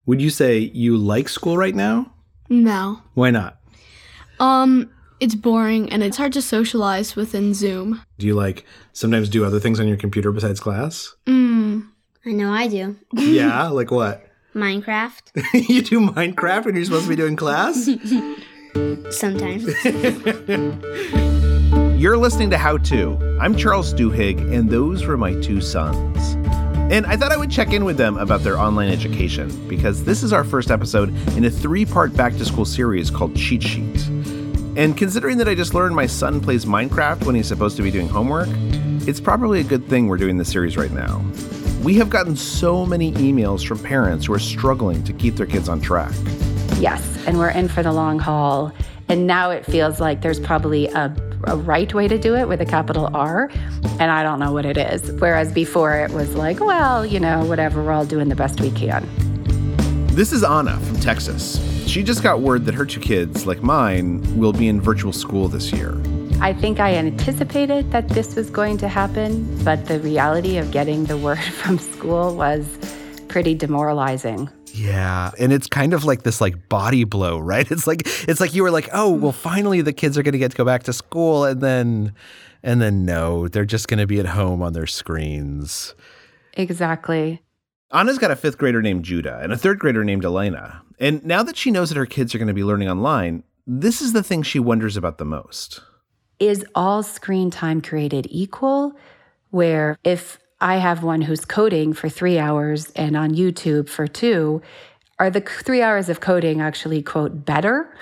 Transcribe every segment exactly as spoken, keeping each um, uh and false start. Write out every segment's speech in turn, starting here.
Would you say you like school right now? No. Why not? Um, it's boring and it's hard to socialize within Zoom. Do you like sometimes do other things on your computer besides class? Mm. I know I do. Yeah, like what? Minecraft. You do Minecraft when you're supposed to be doing class? Sometimes. You're listening to How To. I'm Charles Duhigg, and those were my two sons. And I thought I would check in with them about their online education, because this is our first episode in a three-part back-to-school series called Cheat Sheet. And considering that I just learned my son plays Minecraft when he's supposed to be doing homework, it's probably a good thing we're doing this series right now. We have gotten so many emails from parents who are struggling to keep their kids on track. Yes, and we're in for the long haul. And now it feels like there's probably a, a right way to do it with a capital R, and I don't know what it is. Whereas before it was like, well, you know, whatever, we're all doing the best we can. This is Anna from Texas. She just got word that her two kids, like mine, will be in virtual school this year. I think I anticipated that this was going to happen, but the reality of getting the word from school was pretty demoralizing. Yeah, and it's kind of like this like body blow, right? It's like it's like you were like, oh, well, finally the kids are going to get to go back to school, and then and then no, they're just going to be at home on their screens. Exactly. Anna's got a fifth grader named Judah and a third grader named Elena. And now that she knows that her kids are going to be learning online, this is the thing she wonders about the most. Is all screen time created equal? Where if I have one who's coding for three hours and on YouTube for two, are the three hours of coding actually, quote, better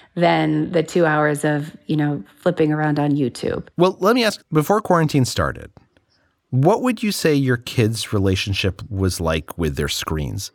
than the two hours of, you know, flipping around on YouTube? Well, let me ask, before quarantine started, what would you say your kids' relationship was like with their screens?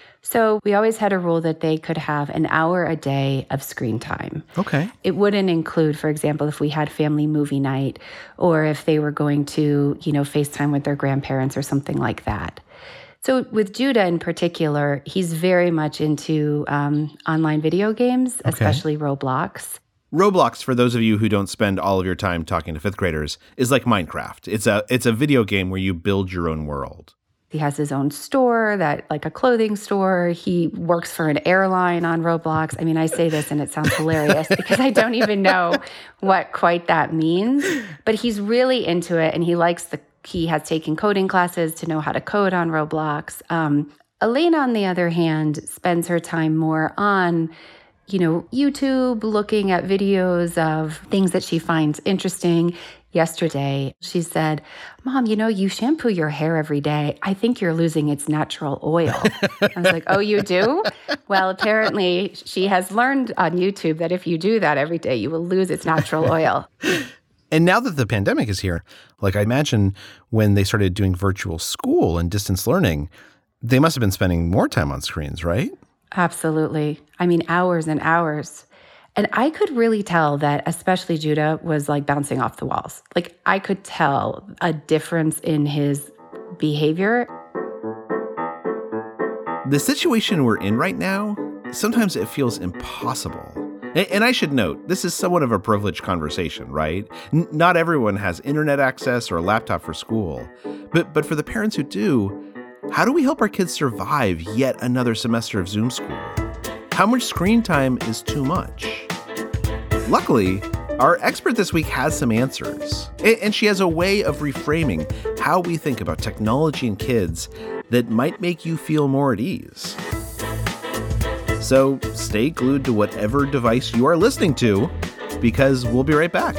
So we always had a rule that they could have an hour a day of screen time. Okay. It wouldn't include, for example, if we had family movie night or if they were going to, you know, FaceTime with their grandparents or something like that. So with Judah in particular, he's very much into um, online video games, okay. Especially Roblox. Roblox, for those of you who don't spend all of your time talking to fifth graders, is like Minecraft. It's a it's a video game where you build your own world. He has his own store, that like a clothing store. He works for an airline on Roblox. I mean, I say this and it sounds hilarious because I don't even know what quite that means. But he's really into it, and he likes the. He has taken coding classes to know how to code on Roblox. Um, Elena, on the other hand, spends her time more on, you know, YouTube, looking at videos of things that she finds interesting. Yesterday, she said, Mom, you know, you shampoo your hair every day. I think you're losing its natural oil. I was like, oh, you do? Well, apparently she has learned on YouTube that if you do that every day, you will lose its natural oil. And now that the pandemic is here, like I imagine when they started doing virtual school and distance learning, they must have been spending more time on screens, right? Absolutely. I mean, hours and hours. And I could really tell that especially Judah was like bouncing off the walls. Like I could tell a difference in his behavior. The situation we're in right now, sometimes it feels impossible. And, and I should note, this is somewhat of a privileged conversation, right? N- not everyone has internet access or a laptop for school. But but for the parents who do, how do we help our kids survive yet another semester of Zoom school? How much screen time is too much? Luckily, our expert this week has some answers, and she has a way of reframing how we think about technology and kids that might make you feel more at ease. So stay glued to whatever device you are listening to, because we'll be right back.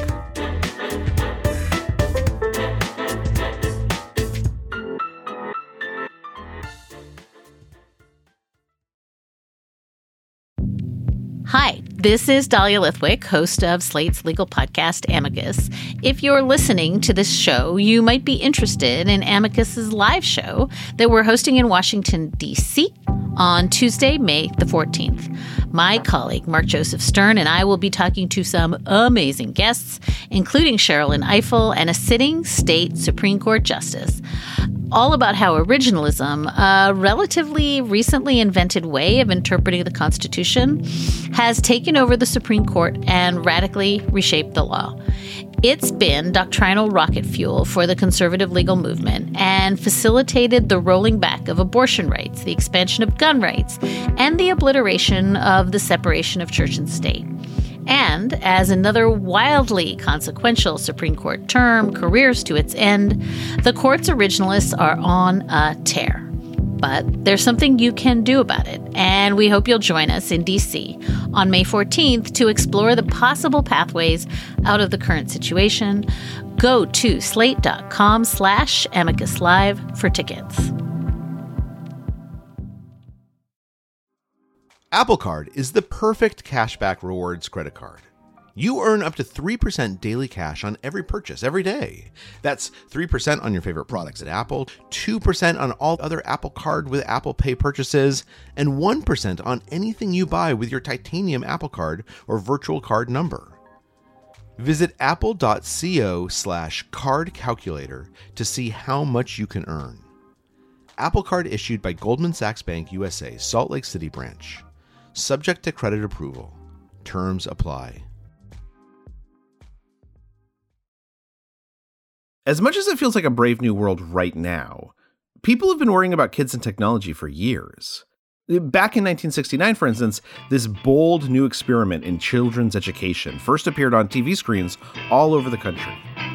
Hi, this is Dahlia Lithwick, host of Slate's legal podcast, Amicus. If you're listening to this show, you might be interested in Amicus's live show that we're hosting in Washington, D C on Tuesday, May the fourteenth. My colleague, Mark Joseph Stern, and I will be talking to some amazing guests, including Sherrilyn Ifill and a sitting state Supreme Court justice, all about how originalism, a relatively recently invented way of interpreting the Constitution, has taken over the Supreme Court and radically reshaped the law. It's been doctrinal rocket fuel for the conservative legal movement and facilitated the rolling back of abortion rights, the expansion of gun rights, and the obliteration of the separation of church and state. And as another wildly consequential Supreme Court term careers to its end, the court's originalists are on a tear. But there's something you can do about it, and we hope you'll join us in D C on May fourteenth to explore the possible pathways out of the current situation. Go to slate.com slash amicus live for tickets. Apple Card is the perfect cashback rewards credit card. You earn up to three percent daily cash on every purchase every day. That's three percent on your favorite products at Apple, two percent on all other Apple Card with Apple Pay purchases, and one percent on anything you buy with your titanium Apple Card or virtual card number. Visit apple.co slash card calculator to see how much you can earn. Apple Card issued by Goldman Sachs Bank U S A, Salt Lake City branch. Subject to credit approval. Terms apply. As much as it feels like a brave new world right now, people have been worrying about kids and technology for years. Back in nineteen sixty-nine, for instance, this bold new experiment in children's education first appeared on T V screens all over the country.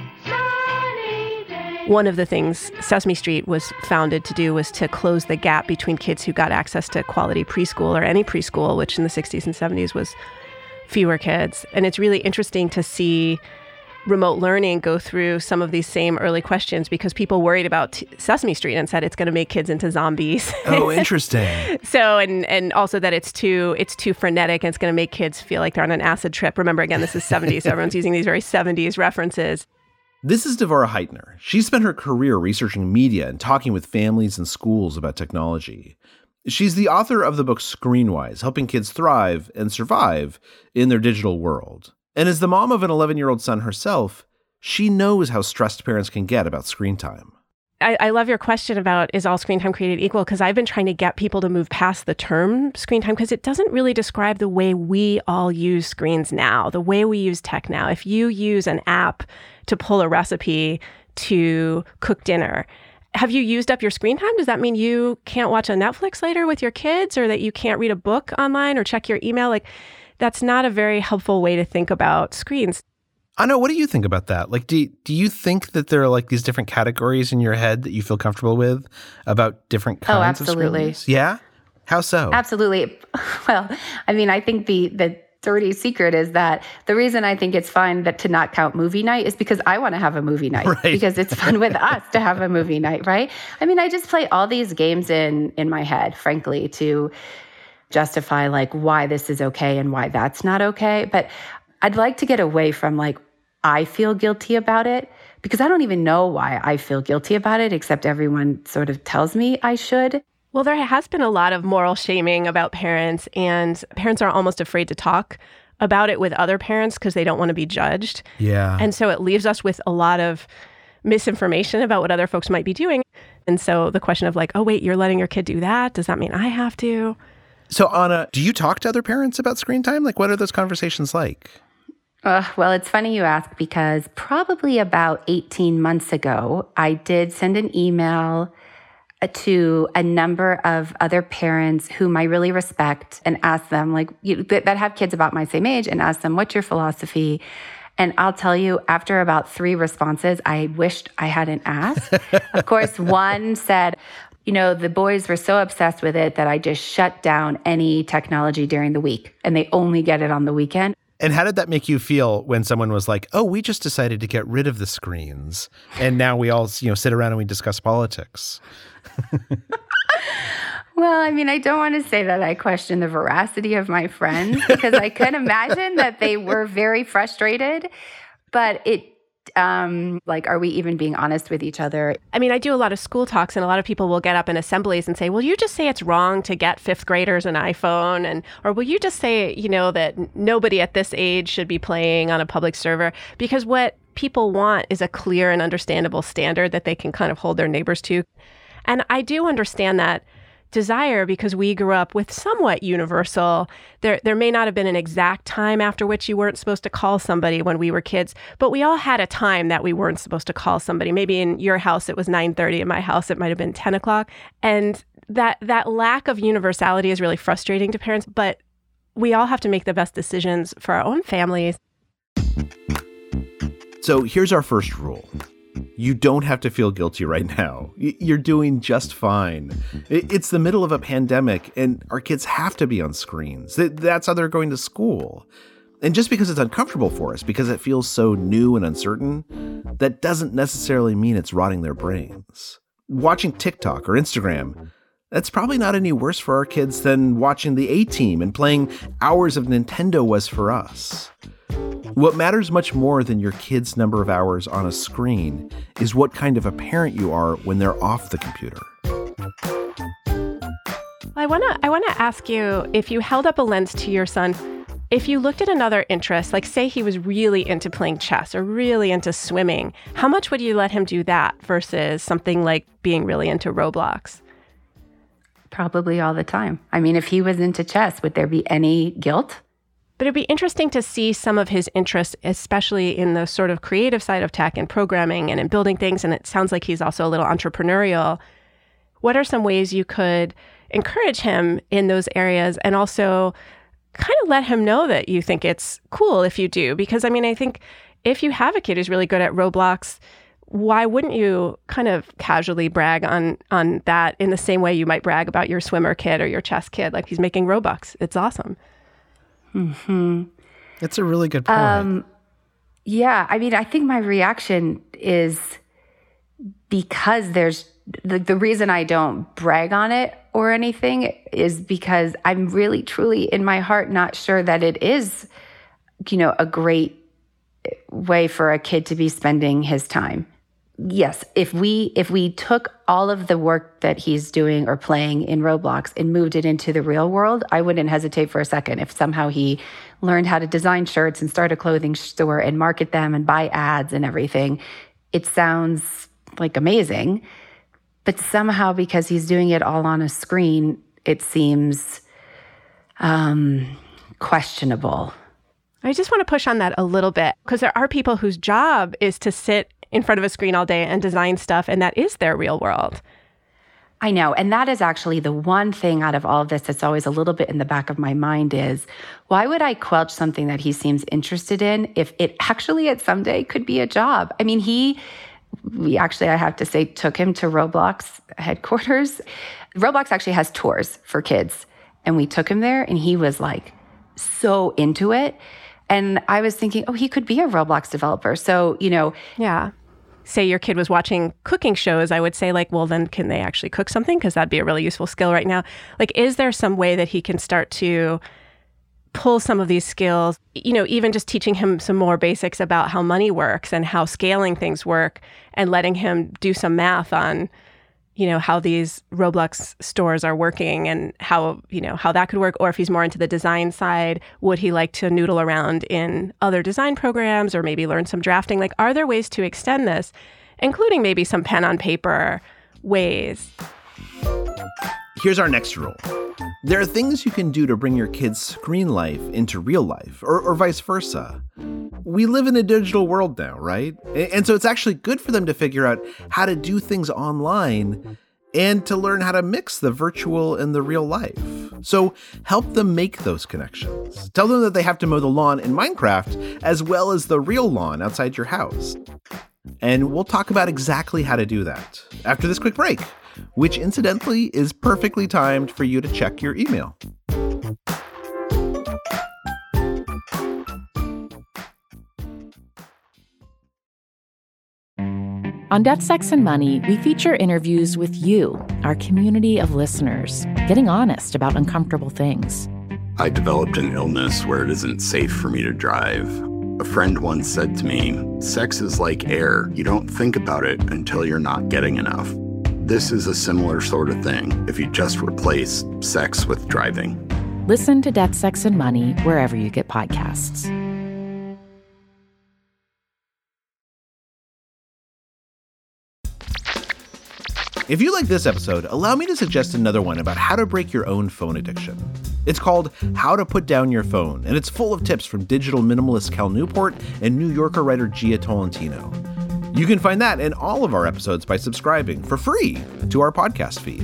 One of the things Sesame Street was founded to do was to close the gap between kids who got access to quality preschool or any preschool, which in the sixties and seventies was fewer kids. And it's really interesting to see remote learning go through some of these same early questions because people worried about t- Sesame Street and said it's going to make kids into zombies. Oh, interesting. So, and and also that it's too it's too frenetic and it's going to make kids feel like they're on an acid trip. Remember, again, this is seventies, so everyone's using these very seventies references. This is Devorah Heitner. She spent her career researching media and talking with families and schools about technology. She's the author of the book Screenwise, helping kids thrive and survive in their digital world. And as the mom of an eleven-year-old son herself, she knows how stressed parents can get about screen time. I, I love your question about is all screen time created equal? Because I've been trying to get people to move past the term screen time because it doesn't really describe the way we all use screens now, the way we use tech now. If you use an app to pull a recipe to cook dinner, have you used up your screen time? Does that mean you can't watch a Netflix later with your kids or that you can't read a book online or check your email? Like, that's not a very helpful way to think about screens. Anna, what do you think about that? Like, do, do you think that there are like these different categories in your head that you feel comfortable with about different kinds oh, absolutely. of screens? Yeah? How so? Absolutely. Well, I mean, I think the the dirty secret is that the reason I think it's fine that to not count movie night is because I want to have a movie night right. because it's fun with us to have a movie night, right? I mean, I just play all these games in in my head, frankly, to justify like why this is okay and why that's not okay. But I'd like to get away from like, I feel guilty about it because I don't even know why I feel guilty about it, except everyone sort of tells me I should. Well, there has been a lot of moral shaming about parents, and parents are almost afraid to talk about it with other parents because they don't want to be judged. Yeah. And so it leaves us with a lot of misinformation about what other folks might be doing. And so the question of like, oh, wait, you're letting your kid do that? Does that mean I have to? So, Anna, do you talk to other parents about screen time? Like, what are those conversations like? Uh, well, it's funny you ask because probably about eighteen months ago, I did send an email to a number of other parents whom I really respect and ask them, like, you, that have kids about my same age, and ask them, what's your philosophy? And I'll tell you, after about three responses, I wished I hadn't asked. Of course, one said, you know, the boys were so obsessed with it that I just shut down any technology during the week, and they only get it on the weekend. And how did that make you feel when someone was like, oh, we just decided to get rid of the screens, and now we all, you know, sit around and we discuss politics? Well, I mean, I don't want to say that I question the veracity of my friends because I can imagine that they were very frustrated, but it Um, like, are we even being honest with each other? I mean, I do a lot of school talks, and a lot of people will get up in assemblies and say, well, you just say it's wrong to get fifth graders an iPhone, and or will you just say, you know, that nobody at this age should be playing on a public server? Because what people want is a clear and understandable standard that they can kind of hold their neighbors to. And I do understand that desire, because we grew up with somewhat universal, there there may not have been an exact time after which you weren't supposed to call somebody when we were kids, but we all had a time that we weren't supposed to call somebody. Maybe in your house it was nine thirty, in my house it might have been ten o'clock. And that that lack of universality is really frustrating to parents, but we all have to make the best decisions for our own families. So here's our first rule. You don't have to feel guilty right now. You're doing just fine. It's the middle of a pandemic, and our kids have to be on screens. That's how they're going to school. And just because it's uncomfortable for us, because it feels so new and uncertain, that doesn't necessarily mean it's rotting their brains. Watching TikTok or Instagram, that's probably not any worse for our kids than watching the A-Team and playing hours of Nintendo was for us. What matters much more than your kid's number of hours on a screen is what kind of a parent you are when they're off the computer. I want to I want to ask you, if you held up a lens to your son, if you looked at another interest, like say he was really into playing chess or really into swimming, how much would you let him do that versus something like being really into Roblox? Probably all the time. I mean, if he was into chess, would there be any guilt? But it'd be interesting to see some of his interests, especially in the sort of creative side of tech and programming and in building things. And it sounds like he's also a little entrepreneurial. What are some ways you could encourage him in those areas and also kind of let him know that you think it's cool if you do? Because, I mean, I think if you have a kid who's really good at Roblox, why wouldn't you kind of casually brag on on that in the same way you might brag about your swimmer kid or your chess kid? Like, he's making Robux. It's awesome. Hmm. That's a really good point. Um, yeah, I mean, I think my reaction is because there's the, the reason I don't brag on it or anything is because I'm really, truly in my heart not sure that it is, you know, a great way for a kid to be spending his time. Yes, if we if we took all of the work that he's doing or playing in Roblox and moved it into the real world, I wouldn't hesitate for a second if somehow he learned how to design shirts and start a clothing store and market them and buy ads and everything. It sounds like amazing, but somehow because he's doing it all on a screen, it seems um, questionable. I just want to push on that a little bit because there are people whose job is to sit in front of a screen all day and design stuff, and that is their real world. I know, and that is actually the one thing out of all of this that's always a little bit in the back of my mind is, why would I quelch something that he seems interested in if it actually at someday could be a job? I mean, he, we actually, I have to say, took him to Roblox headquarters. Roblox actually has tours for kids, and we took him there, and he was like so into it. And I was thinking, oh, he could be a Roblox developer. So, you know. Yeah. Say your kid was watching cooking shows, I would say, like, well, then can they actually cook something? Because that'd be a really useful skill right now. Like, is there some way that he can start to pull some of these skills, you know, even just teaching him some more basics about how money works and how scaling things work and letting him do some math on, you know, how these Roblox stores are working and how, you know, how that could work. Or if he's more into the design side, would he like to noodle around in other design programs or maybe learn some drafting? Like, are there ways to extend this, including maybe some pen on paper ways? Here's our next rule. There are things you can do to bring your kid's screen life into real life, or, or vice versa. We live in a digital world now, right? And so it's actually good for them to figure out how to do things online and to learn how to mix the virtual and the real life. So help them make those connections. Tell them that they have to mow the lawn in Minecraft as well as the real lawn outside your house. And we'll talk about exactly how to do that after this quick break, which incidentally is perfectly timed for you to check your email. On Death, Sex, and Money, we feature interviews with you, our community of listeners, getting honest about uncomfortable things. I developed an illness where it isn't safe for me to drive. A friend once said to me, sex is like air. You don't think about it until you're not getting enough. This is a similar sort of thing if you just replace sex with driving. Listen to Death, Sex, and Money wherever you get podcasts. If you like this episode, allow me to suggest another one about how to break your own phone addiction. It's called How to Put Down Your Phone, and it's full of tips from digital minimalist Cal Newport and New Yorker writer Gia Tolentino. You can find that in all of our episodes by subscribing for free to our podcast feed.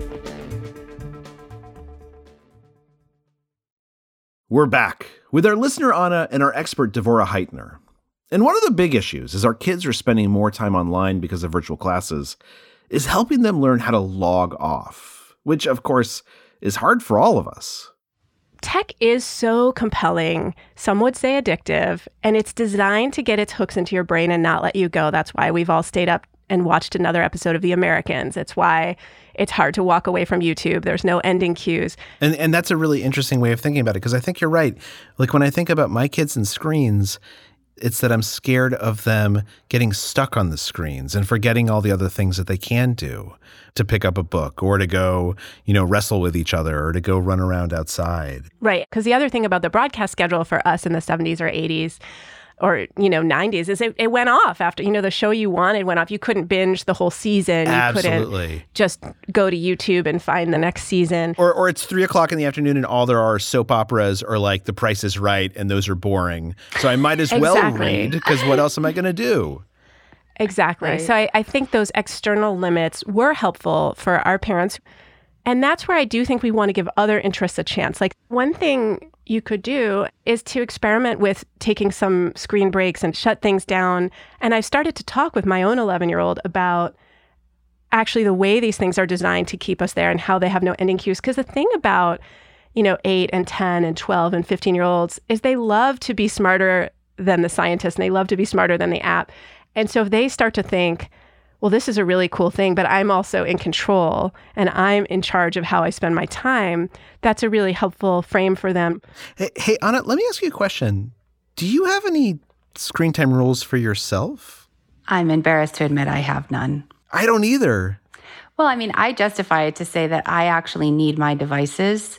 We're back with our listener Anna and our expert Devora Heitner. And one of the big issues is our kids are spending more time online because of virtual classes is helping them learn how to log off, which of course is hard for all of us. Tech is so compelling, some would say addictive, and it's designed to get its hooks into your brain and not let you go. That's why we've all stayed up and watched another episode of The Americans. It's why it's hard to walk away from YouTube. There's no ending cues. And and that's a really interesting way of thinking about it, because I think you're right. Like when I think about my kids and screens, it's that I'm scared of them getting stuck on the screens and forgetting all the other things that they can do, to pick up a book or to go, you know, wrestle with each other or to go run around outside. Right. Because the other thing about the broadcast schedule for us in the seventies or eighties or, you know, nineties is it, it went off after, you know, the show you wanted went off. You couldn't binge the whole season. You Absolutely. couldn't just go to YouTube and find the next season. Or or it's three o'clock in the afternoon and all there are soap operas or like The Price is Right, and those are boring. So I might as well Exactly. read, because what else am I going to do? Exactly. Right. So I, I think those external limits were helpful for our parents. And that's where I do think we want to give other interests a chance. Like one thing you could do is to experiment with taking some screen breaks and shut things down. And I've started to talk with my own eleven-year-old about actually the way these things are designed to keep us there and how they have no ending cues. Because the thing about, you know, eight and ten and twelve and fifteen-year-olds is they love to be smarter than the scientists and they love to be smarter than the app. And so if they start to think, well, this is a really cool thing, but I'm also in control and I'm in charge of how I spend my time, that's a really helpful frame for them. Hey, hey, Anna, let me ask you a question. Do you have any screen time rules for yourself? I'm embarrassed to admit I have none. I don't either. Well, I mean, I justify it to say that I actually need my devices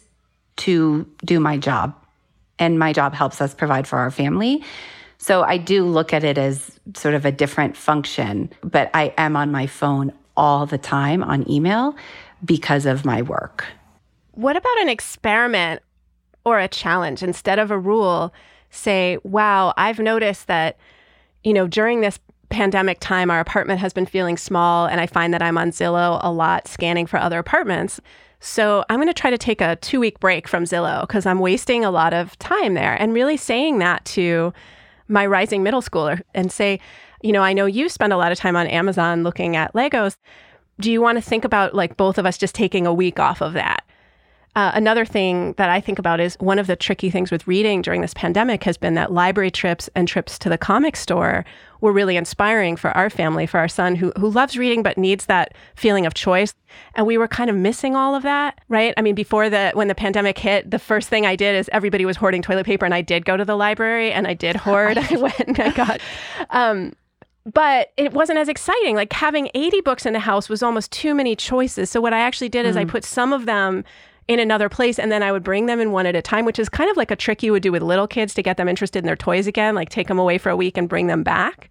to do my job, and my job helps us provide for our family. So I do look at it as sort of a different function, but I am on my phone all the time on email because of my work. What about an experiment or a challenge? Instead of a rule, say, wow, I've noticed that, you know, during this pandemic time, our apartment has been feeling small, and I find that I'm on Zillow a lot scanning for other apartments. So I'm going to try to take a two-week break from Zillow because I'm wasting a lot of time there, and really saying that to my rising middle schooler and say, you know, I know you spend a lot of time on Amazon looking at Legos. Do you want to think about like both of us just taking a week off of that? Uh, another thing that I think about is one of the tricky things with reading during this pandemic has been that library trips and trips to the comic store were really inspiring for our family, for our son who who loves reading but needs that feeling of choice. And we were kind of missing all of that, right? I mean, before the when the pandemic hit, the first thing I did is everybody was hoarding toilet paper, and I did go to the library and I did hoard. I went and I got... Um, But it wasn't as exciting. Like having eighty books in the house was almost too many choices. So what I actually did is mm. I put some of them in another place, and then I would bring them in one at a time, which is kind of like a trick you would do with little kids to get them interested in their toys again, like take them away for a week and bring them back.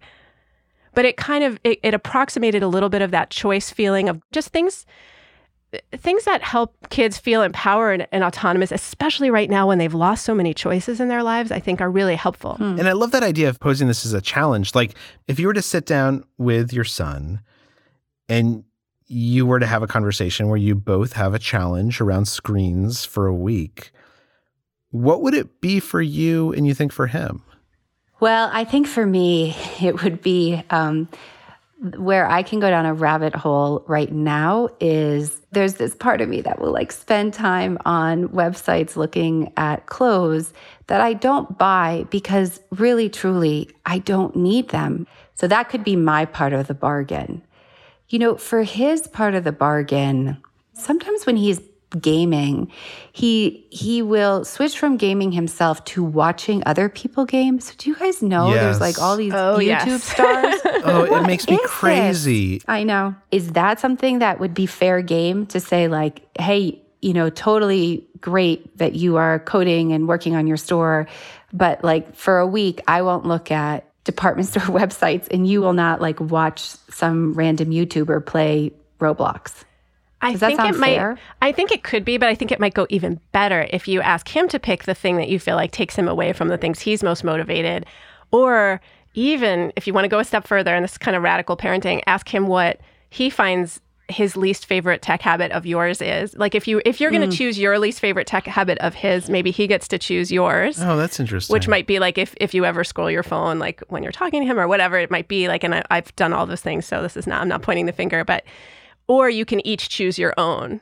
But it kind of, it, it approximated a little bit of that choice feeling of just things, things that help kids feel empowered and, and autonomous, especially right now when they've lost so many choices in their lives, I think are really helpful. Hmm. And I love that idea of posing this as a challenge. Like if you were to sit down with your son and you were to have a conversation where you both have a challenge around screens for a week, what would it be for you and you think for him? Well, I think for me, it would be um, where I can go down a rabbit hole right now is there's this part of me that will like spend time on websites looking at clothes that I don't buy because really, truly, I don't need them. So that could be my part of the bargain. You know, for his part of the bargain, sometimes when he's gaming, he he will switch from gaming himself to watching other people game. So do you guys know yes. there's like all these oh, YouTube yes. stars? Oh, What it makes me is crazy. this? I know. Is that something that would be fair game to say like, hey, you know, totally great that you are coding and working on your store, but like for a week, I won't look at department store websites and you will not like watch some random YouTuber play Roblox. I Does that think sound it might. fair? I think it could be, but I think it might go even better if you ask him to pick the thing that you feel like takes him away from the things he's most motivated, or even if you want to go a step further, and this is kind of radical parenting, ask him what he finds his least favorite tech habit of yours is. Like if you if you're going to mm. choose your least favorite tech habit of his, maybe he gets to choose yours. Oh, that's interesting. Which might be like if if you ever scroll your phone, like when you're talking to him or whatever, it might be like. And I, I've done all those things, so this is not. I'm not pointing the finger, but or you can each choose your own.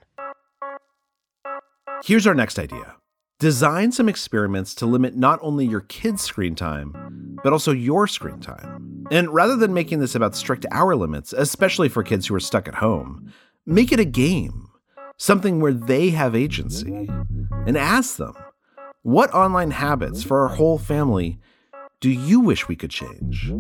Here's our next idea. Design some experiments to limit not only your kids' screen time, but also your screen time. And rather than making this about strict hour limits, especially for kids who are stuck at home, make it a game, something where they have agency. And ask them, what online habits for our whole family do you wish we could change?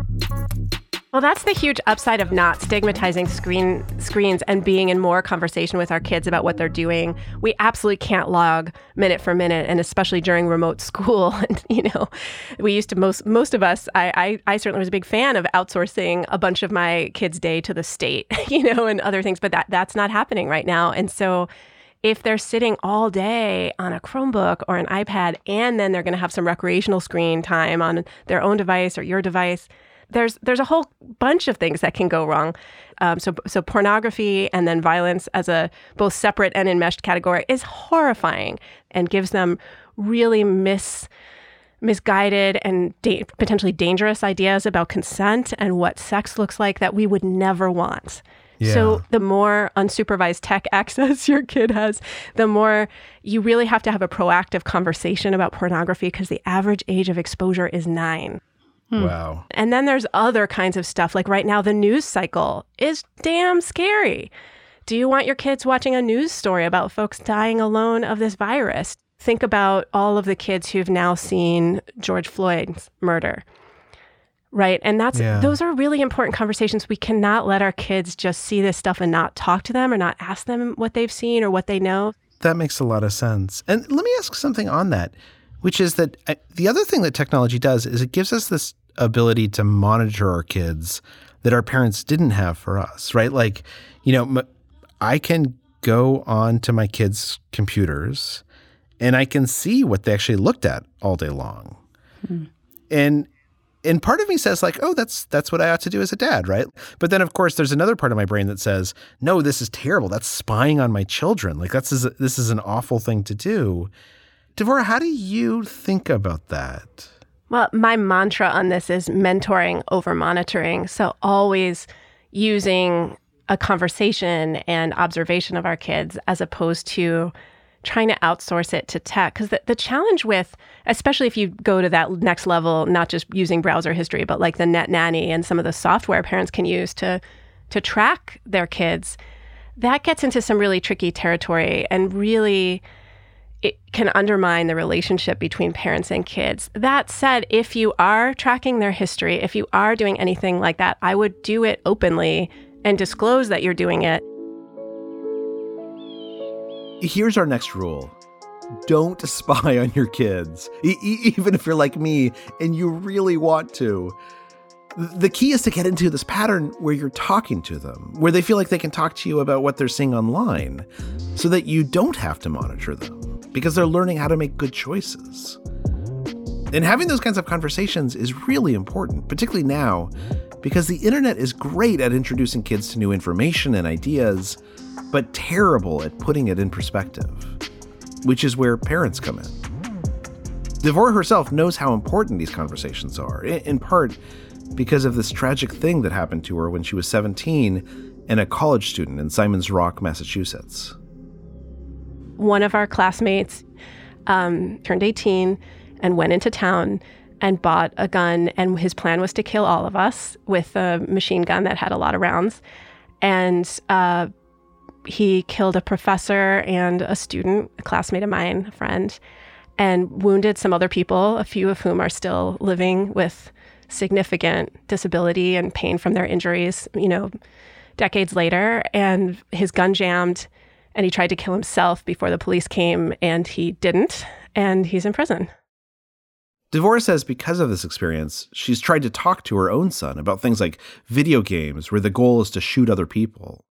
Well, that's the huge upside of not stigmatizing screen screens and being in more conversation with our kids about what they're doing. We absolutely can't log minute for minute, and especially during remote school. And you know, we used to most most of us. I, I I certainly was a big fan of outsourcing a bunch of my kids' day to the state, you know, and other things. But that that's not happening right now, and so. If they're sitting all day on a Chromebook or an iPad, and then they're going to have some recreational screen time on their own device or your device, there's there's a whole bunch of things that can go wrong. Um, so so pornography and then violence as a both separate and enmeshed category is horrifying and gives them really mis misguided and da- potentially dangerous ideas about consent and what sex looks like that we would never want. Yeah. So the more unsupervised tech access your kid has, the more you really have to have a proactive conversation about pornography because the average age of exposure is nine. Hmm. Wow. And then there's other kinds of stuff. Like right now, the news cycle is damn scary. Do you want your kids watching a news story about folks dying alone of this virus? Think about all of the kids who've now seen George Floyd's murder. Right. And that's yeah. those are really important conversations. We cannot let our kids just see this stuff and not talk to them or not ask them what they've seen or what they know. That makes a lot of sense. And let me ask something on that, which is that uh, the other thing that technology does is it gives us this ability to monitor our kids that our parents didn't have for us. Right. Like, you know, m- I can go on to my kids' computers and I can see what they actually looked at all day long. Hmm. And And part of me says like, oh, that's that's what I ought to do as a dad, right? But then, of course, there's another part of my brain that says, no, this is terrible. That's spying on my children. Like that's this is an awful thing to do. Devorah, how do you think about that? Well, my mantra on this is mentoring over monitoring. So always using a conversation and observation of our kids as opposed to trying to outsource it to tech. Because the, the challenge with, especially if you go to that next level, not just using browser history, but like the Net Nanny and some of the software parents can use to to track their kids, that gets into some really tricky territory and really it can undermine the relationship between parents and kids. That said, if you are tracking their history, if you are doing anything like that, I would do it openly and disclose that you're doing it. Here's our next rule. Don't spy on your kids, e- even if you're like me and you really want to. The key is to get into this pattern where you're talking to them, where they feel like they can talk to you about what they're seeing online so that you don't have to monitor them because they're learning how to make good choices. And having those kinds of conversations is really important, particularly now, because the internet is great at introducing kids to new information and ideas, but terrible at putting it in perspective, which is where parents come in. Devorah herself knows how important these conversations are, in part because of this tragic thing that happened to her when she was seventeen and a college student in Simon's Rock, Massachusetts. One of our classmates um, turned eighteen and went into town and bought a gun, and his plan was to kill all of us with a machine gun that had a lot of rounds. And uh, he killed a professor and a student, a classmate of mine, a friend, and wounded some other people, a few of whom are still living with significant disability and pain from their injuries, you know, decades later. And his gun jammed, and he tried to kill himself before the police came, and he didn't, and he's in prison. Devorah says because of this experience, she's tried to talk to her own son about things like video games where the goal is to shoot other people.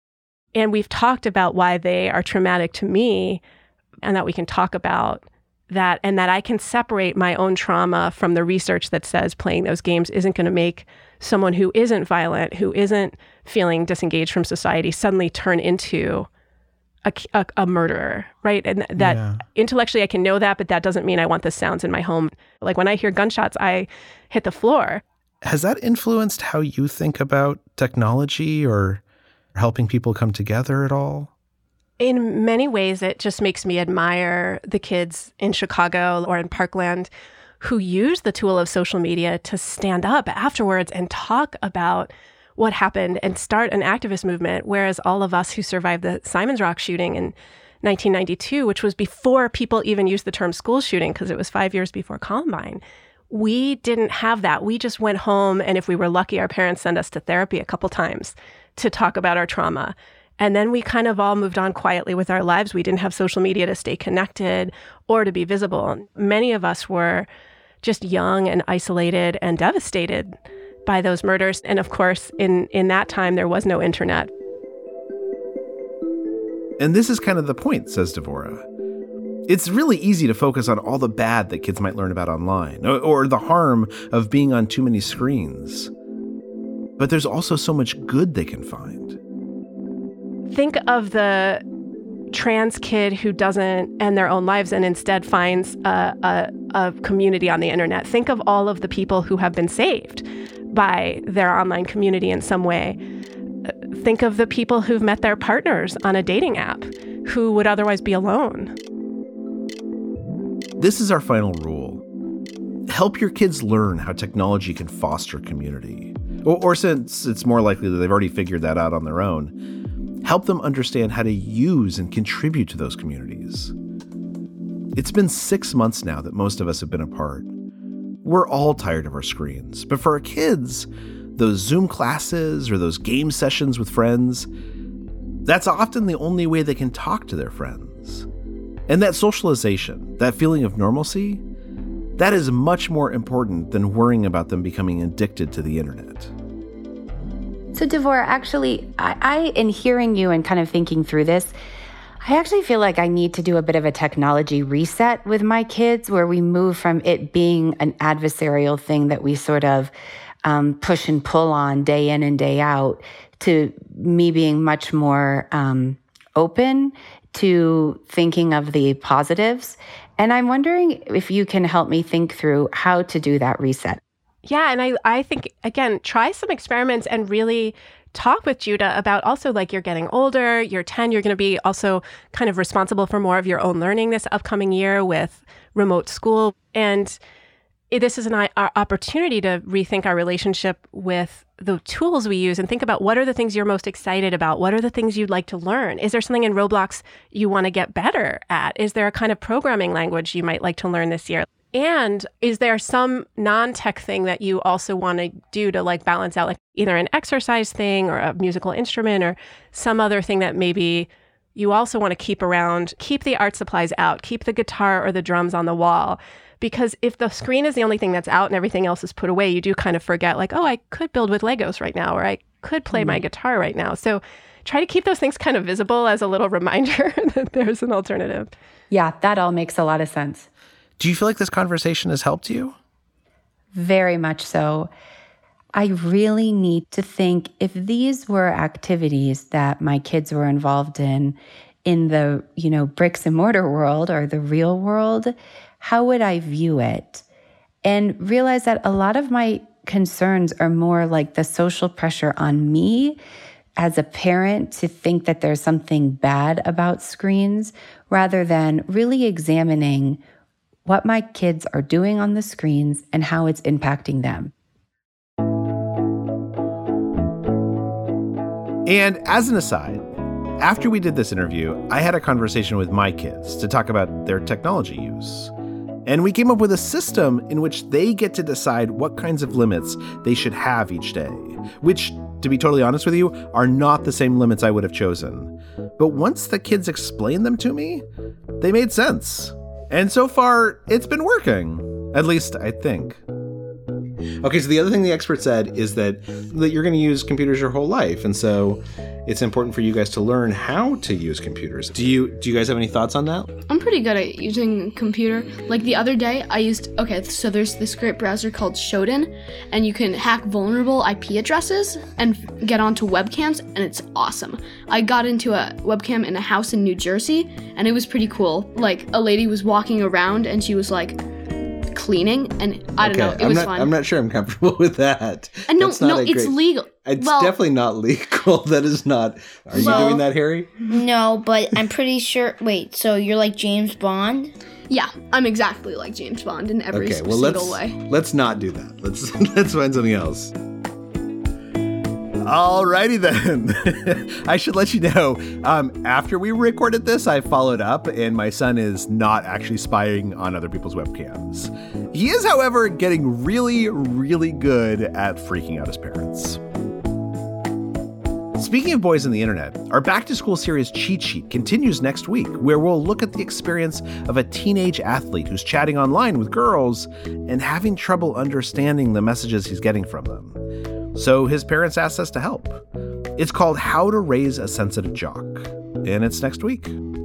And we've talked about why they are traumatic to me, and that we can talk about that, and that I can separate my own trauma from the research that says playing those games isn't going to make someone who isn't violent, who isn't feeling disengaged from society, suddenly turn into a, a, a murderer, right? And that yeah. intellectually I can know that, but that doesn't mean I want the sounds in my home. Like when I hear gunshots, I hit the floor. Has that influenced how you think about technology or helping people come together at all? In many ways, it just makes me admire the kids in Chicago or in Parkland who use the tool of social media to stand up afterwards and talk about what happened and start an activist movement, whereas all of us who survived the Simon's Rock shooting in nineteen ninety-two, which was before people even used the term school shooting because it was five years before Columbine, we didn't have that. We just went home, and if we were lucky, our parents sent us to therapy a couple times to talk about our trauma. And then we kind of all moved on quietly with our lives. We didn't have social media to stay connected or to be visible. Many of us were just young and isolated and devastated by those murders. And of course, in, in that time, there was no internet. And this is kind of the point, says Devora. It's really easy to focus on all the bad that kids might learn about online, or, or the harm of being on too many screens. But there's also so much good they can find. Think of the trans kid who doesn't end their own lives and instead finds a, a, a community on the internet. Think of all of the people who have been saved by their online community in some way. Think of the people who've met their partners on a dating app who would otherwise be alone. This is our final rule. Help your kids learn how technology can foster community. Or, or since it's more likely that they've already figured that out on their own, help them understand how to use and contribute to those communities. It's been six months now that most of us have been apart. We're all tired of our screens, but for our kids, those Zoom classes or those game sessions with friends, that's often the only way they can talk to their friends. And that socialization, that feeling of normalcy, that is much more important than worrying about them becoming addicted to the internet. So, Devora, actually, I, I, in hearing you and kind of thinking through this, I actually feel like I need to do a bit of a technology reset with my kids, where we move from it being an adversarial thing that we sort of um, push and pull on day in and day out, to me being much more um, open to thinking of the positives. And I'm wondering if you can help me think through how to do that reset. Yeah, and I, I think, again, try some experiments and really talk with Judah about also, like, you're getting older, you're ten, you're going to be also kind of responsible for more of your own learning this upcoming year with remote school. And this is an opportunity to rethink our relationship with the tools we use and think about what are the things you're most excited about? What are the things you'd like to learn? Is there something in Roblox you want to get better at? Is there a kind of programming language you might like to learn this year? And is there some non-tech thing that you also want to do to, like, balance out, like either an exercise thing or a musical instrument or some other thing that maybe you also want to keep around? Keep the art supplies out, keep the guitar or the drums on the wall. Because if the screen is the only thing that's out and everything else is put away, you do kind of forget, like, oh, I could build with Legos right now, or I could play mm-hmm. my guitar right now. So try to keep those things kind of visible as a little reminder that there's an alternative. Yeah, that all makes a lot of sense. Do you feel like this conversation has helped you? Very much so. I really need to think, if these were activities that my kids were involved in, in the, you know, bricks and mortar world or the real world, how would I view it? And realize that a lot of my concerns are more like the social pressure on me as a parent to think that there's something bad about screens, rather than really examining what my kids are doing on the screens and how it's impacting them. And as an aside, after we did this interview, I had a conversation with my kids to talk about their technology use. And we came up with a system in which they get to decide what kinds of limits they should have each day, which, to be totally honest with you, are not the same limits I would have chosen. But once the kids explained them to me, they made sense. And so far, it's been working. At least, I think. Okay, so the other thing the expert said is that, that you're going to use computers your whole life. And so it's important for you guys to learn how to use computers. Do you do you guys have any thoughts on that? I'm pretty good at using a computer. Like the other day, I used, okay, so there's this great browser called Shodan, and you can hack vulnerable I P addresses and get onto webcams, and it's awesome. I got into a webcam in a house in New Jersey, and it was pretty cool. Like, a lady was walking around, and she was like, cleaning, and I don't okay, know, it I'm was not, fun. I'm not sure I'm comfortable with that. And no, That's not no, a it's great, legal. It's well, definitely not legal. That is not. Are you Well- doing that, Harry? No, but I'm pretty sure. Wait, so you're like James Bond? Yeah, I'm exactly like James Bond in every Okay, well single let's way. let's not do that. Let's let's find something else. Alrighty then. I should let you know, um, after we recorded this, I followed up, and my son is not actually spying on other people's webcams. He is, however, getting really, really good at freaking out his parents. Speaking of boys on the internet, our back-to-school series Cheat Sheet continues next week, where we'll look at the experience of a teenage athlete who's chatting online with girls and having trouble understanding the messages he's getting from them. So his parents asked us to help. It's called How to Raise a Sensitive Jock, and it's next week.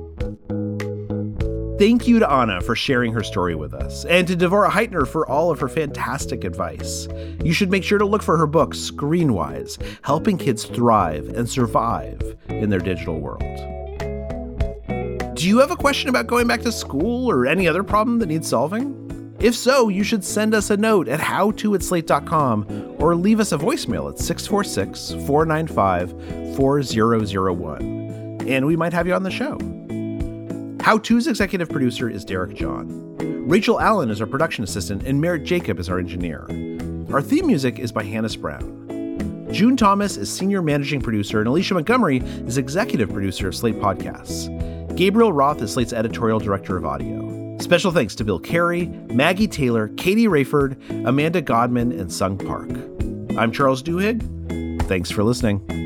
Thank you to Anna for sharing her story with us, and to Devorah Heitner for all of her fantastic advice. You should make sure to look for her book, Screenwise, Helping Kids Thrive and Survive in Their Digital World. Do you have a question about going back to school or any other problem that needs solving? If so, you should send us a note at how to at slate dot com or leave us a voicemail at six four six, four nine five, four zero zero one, and we might have you on the show. How To's executive producer is Derek John. Rachel Allen is our production assistant, and Merritt Jacob is our engineer. Our theme music is by Hannes Brown. June Thomas is senior managing producer, and Alicia Montgomery is executive producer of Slate Podcasts. Gabriel Roth is Slate's editorial director of audio. Special thanks to Bill Carey, Maggie Taylor, Katie Rayford, Amanda Godman, and Sung Park. I'm Charles Duhigg. Thanks for listening.